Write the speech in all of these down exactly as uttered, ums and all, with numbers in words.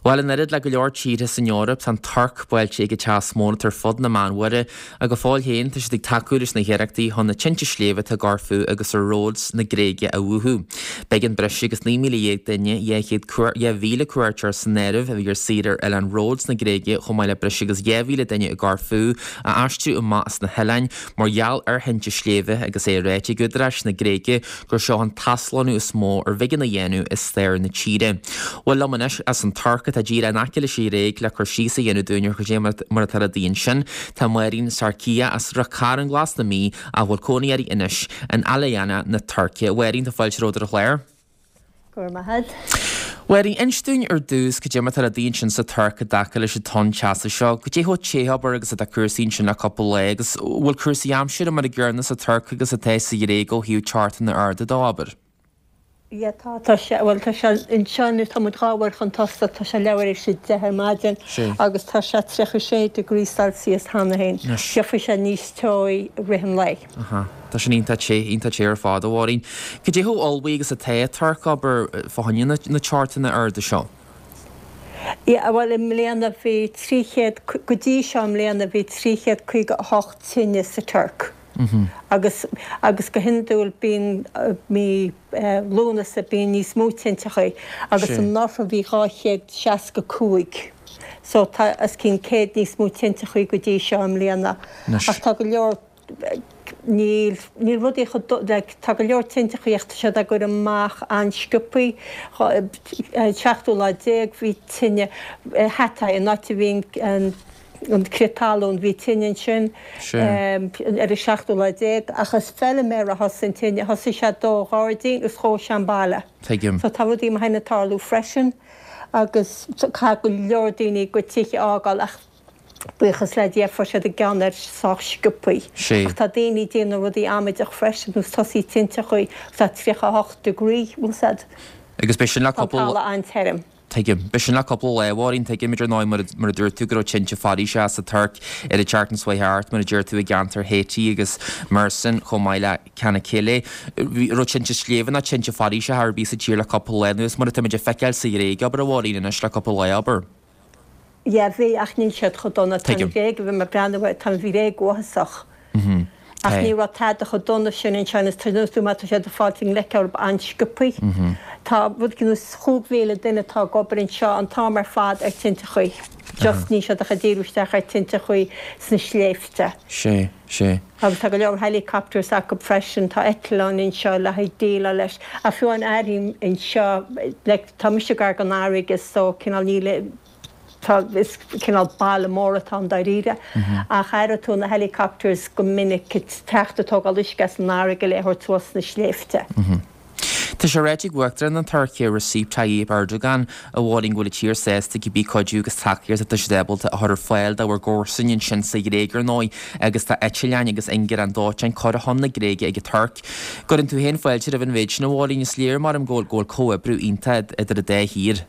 Well in erid le go leor tíre san Europa san tarc bhil sé go teas móna tar fod na manhuire a go fáil héin tá dig takeúris na hireachtaí honna tinte sléomh a garfu agus ar roads na gréige a wuhu. Begin breise agus ní míle daine dhéchéad je bhíle cuairtear san nerv a bhí ar siidir eile an roads na gréige chomáile breise agus je bhíle daine a garfu a astú am más na helain mar jaall ar hinte sléomh agus é réiti gudras na gréige gur seo an taslanú is mó ar bhigin na dhéanú is stéir na tíre. Well lamanis as an tarca a ddíra an aciile sí réig le chur sísa dhéanú dúinear chu dé mar tar a dtíon sin tá muirín sarcia as racar an glas na mí a bhfuil cónaí inis an alaíana na Turcia. Weín tá fáilte róidir a chléir? Gur mahad. Weín instún ar dús go dé mar tar a dtíon sin sa Turca daca leis tón teasa seo, go dé thó téhabar agus a cursaín sin na couple le agus bhfuil cursaí amsúr mar a gghearna sa Turca agus a téisa ré go hiú chartan na arda dábar. Ja tá tá sé bhfuil tá se in seanir tá ráhar chun tosta tá se leabhar si dethir maidin agus tá se trecha sé degree Celsius hána hain. Sefa sé níos teoí rihan lei. Tá sin ínta sé ínta sé ar fád bhhaín. Go dé thó olbhí agus a té tarca bar fáine na chartan na arda seo. Ja bhfuil im mléana bhí tríchéad go dtí seo mléana bhí tríchéad chuig hocht tinne sa Turc. agus agus go hinúil bíon mí lúna sa bíon níos mútintecha agus an náfa bhí gáchéad seaca cúig. So tá as cinn céad níos mútintecha go dtí seo am líana. Ach tá go leor níl níl rudí tá go leor tintechaíochtta se a gur amach an scipaí seachtú lá déag bhí tinne heta in náte bhíon an cretalún bhí tinin sin ar i seachtú le déag achas fellile mé a has san tinine hasí se dó gádaí gus chó sean bailile. So tá bhí mar hena tarlú freisin agus cha go leor daoine go tíiche ágáil ach buchas le défar se a ganar sách scipaí. Tá daoine déanana rudí amideach freisin ús tosí tinte chuí tá trícha hocht degree úsad. Agus be sin le couple an term. Teigim, be sin le couple le bhhaín teigim idir náid mar a dúir tú go tinte fadí se sa Turc ar a chartan swayhart mar a dúir tú a gantar hétí agus marsan chomáile cena céile. Ro tinte sléomhan a tinte fadí se ar bí sa tír le couple lenús mar a tuimiid feiceil sa réige aber a bhhaín inis le couple le aber. Ja bhí ach níl siad chodonna tan réig bhí mar breanhhaid tan bhí réig gohasach. Ach ní ra táid a chodonna sin in China tanúú mat sé a fáting leceir an scipaí. Tá bud cin chúbhhéle duine tá gobarinn seo an tá mar fad ag tinte chuí. Just ní se a chadíúisteach ar tinte chuí sna sléifte. sé sé. Agus tá go leor helicopters a go freisin tá eán in seo le déile leis a fiú an airim in seo le tá mis gar an árigus so cinál níle tá is cinál bailile móratá daríre a chaire tú na helicopters go minic teachtatá a lisces an áige le thuir tuas na sléifte. Tá sé réitig bhuaachtar an Turcia receipt Tayyip Erdogan a bhhaing bhfuil tír sésta go bí coidú agus takeíir a débal a thar fáil de bhar gcósainn sin sa gréigear nói agus tá etlein agus ingur an dátein chu a honna gréige ag Turc. Gurann tú hen fáilte a bhan méid na bhhaín is léir mar an ggóil ggóil cóa brú ínta idir a dé hir.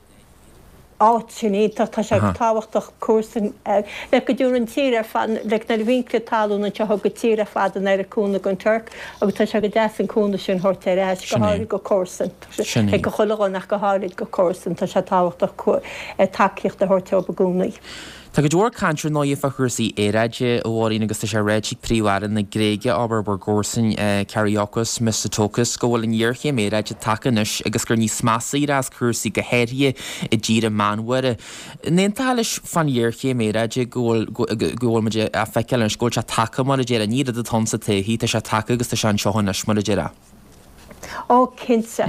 áit sinné tá sé táhachtach cuasan le go dúr an tíre fan le na víncre talúna te go tíre fadan ar a cúna gon Turc agus tá se go de an cúna sin horta éis go háir go cósan ag go choáin nach go háid go cósan tá se táhachtach takeíocht a horta a gúnaí. Tá go dúir cantir nó fa chusaí éráide ó bhhaín agus tá sé réitigh príomhhain na gréige aber bar gcósainn Caríocas Mitsotakis go bhfuil an dhearché méráide takeanis agus gur níos measaí as chusaí go héirí i ddíra manhuire. Néonn leis fan dhearché méráide ggóil a feiceil an scóil se take mar a déire níad a tomsa taí tá se take agus tá se an seohannas mar a déire. Ó cinsa.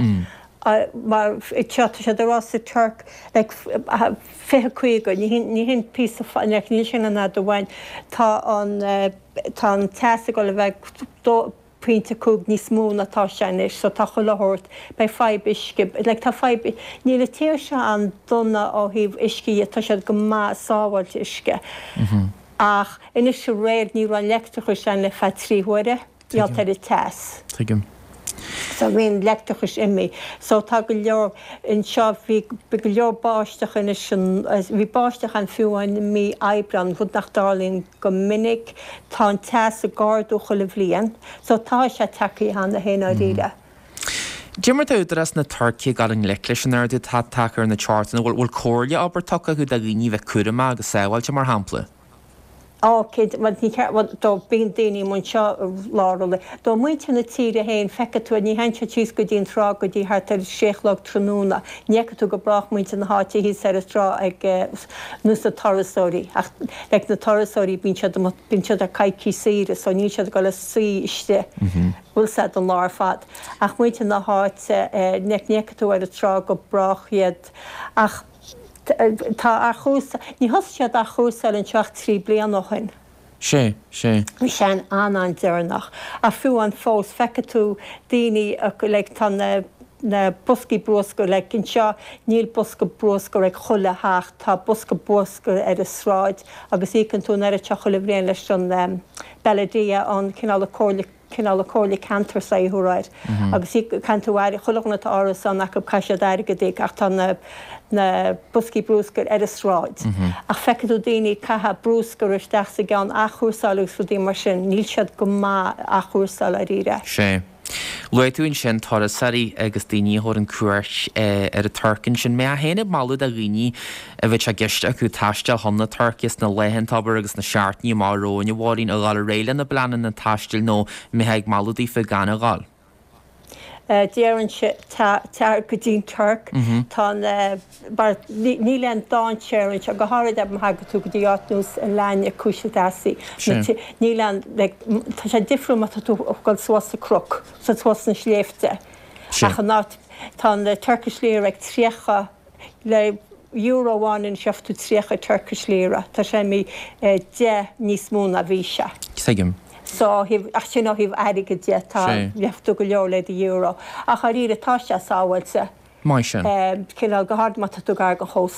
Mar i teata sé dorá sa Turc le fithe chuige ní hin pí ní sin an do bhain tá an tá an teasa go le bheith puinte cúg níos múna tá seanis so tá chu lethirt bei feib isce le tá feib ní le tíir se an donna ó híh isci tá sé go má sáhailt isce ach inis se réir ní an leachta chu sean le fe tríhuire iad ar i teas. So bhíon leachtas imi, so tá go leor in seo bhí go leor báisteach in bhí báisteach an fiúin mí ebran chud nach dálín go minic tá an teas a gáardú chu le bhbliain, so tá sé takeí hena héna ríide. Jimmer údras na Turkey gal an lelis an airú tá takear na chartna bhfuil bhfuil cóirle aber tucha chu a riní bheith cuaama agus saohailte mar hampla. ácéid dó bíon daoine mun seo lála. Dó muinte na tíre héin fecha tú ní hense tíos go dtíon rá go dtí thart ar séchlog tróna. Necha tú go brach muinte na háte hí ar rá ag nús na torasóí. Ach le na torasóí bín bín a caiicí síre, so ní se go le sí iste. Bhfuil sé an lár fad. Ach muinte na háte nec necha tú ar a rá go brach iad ach Tá a chúsa, ní hostead a chúsa an teach trí blian nachhain. sé sé. Bhí sé an anán dearnach. A fiú an fós fecha tú daoine le tan na buscaí brosco le cin seo níl busca brosco ag chola háach tá busca brosco ar a sráid agus ícann tú ar a te chola bhréon leis an beladía an cinál cóla cinál cóla cantar sa thuráid. Agus í canúhair chulachna áras an nach go caiise dair go dtí ach tá na na buscaí brúscar ar a sráid. Ach feicadú daoine cathe brúscar isteach sa gan a chuúsálagus fu dtí mar sin níl siad go má a chuúsáil a ríre. sé. Luúin sin tar a sarí agus daoíthir an cuairt ar a Turcan sin mé a héanana máú a riní a bheith a gceiste acu taiiste honna Turkis na lehantabar agus na seaartní máróin bhhaín a gáil réile na blanan na taistil nó méthaigh máúdaí fi gan a gáil. Déann se tear go dtín Turk tá ní leon dáintéann a go háir eb haga tú go dtí áitnús an leine cúise deí. Ní tá sé difriú tú gáil suas a croc sa suas na sléifte. ná tá na Turkish léir ag tríocha le Euroháin in seaftú tríocha Turkish léire, Tá sé mí de níos múna bhí se. Segim. So ach sin híh aige détá leftú go leor le a euro. A chu ríre táiste sáhailte. Mai sin. Cinál go hard mat tú gar go hós